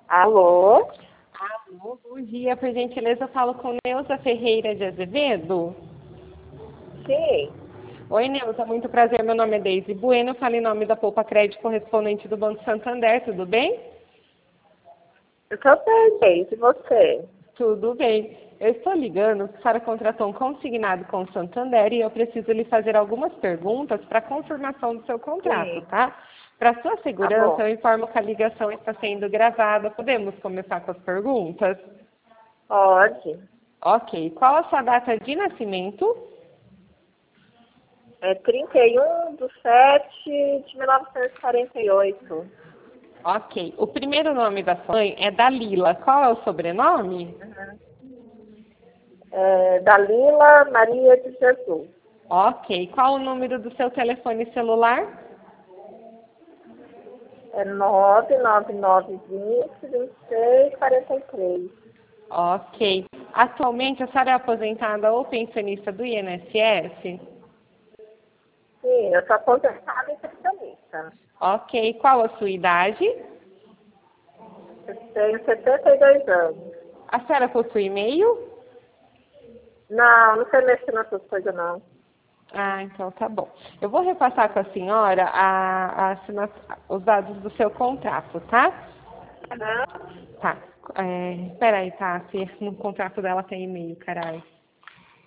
Alô? Alô, bom dia. Por gentileza, eu falo com Neuza Ferreira de Azevedo. Sim, Oi, Neuza, muito prazer. Meu nome é Deise Bueno. Eu falo em nome da Poupa Crédito correspondente do Banco Santander. Tudo bem? eu tô bem, e você? Tudo bem. Eu estou ligando porque a senhora contratou um consignado com o Santander e eu preciso lhe fazer algumas perguntas para confirmação do seu contrato, Sim, tá? Para sua tá segurança, bom. eu informo que a ligação está sendo gravada. Podemos começar com as perguntas? Pode. Ok. Qual a sua data de nascimento? É 31/7/1948. Ok. O primeiro nome da sua mãe é Dalila. Qual é o sobrenome? Uhum. Dalila Maria de Jesus. Ok. Qual o número do seu telefone celular? É 99920 2643. Ok. Atualmente a senhora é aposentada ou pensionista do INSS? Sim, eu sou aposentada e pensionista. Ok. Qual a sua idade? Eu tenho 72 anos. A senhora possui e-mail? Não, não sei mexer nessas coisas, não. Ah, então tá bom. Eu vou repassar com a senhora os dados do seu contrato, tá? Uhum. Tá. Espera aí, tá? Se no contrato dela tem e-mail, caralho.